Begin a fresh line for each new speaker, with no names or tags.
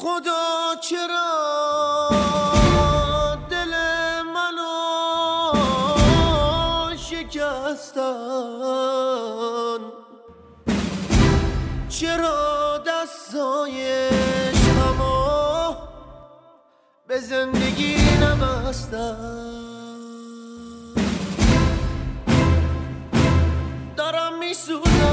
خدا چرا دل منو شکستن، چرا دستای عشقمو به زندگی نبستن. دارم میسوزم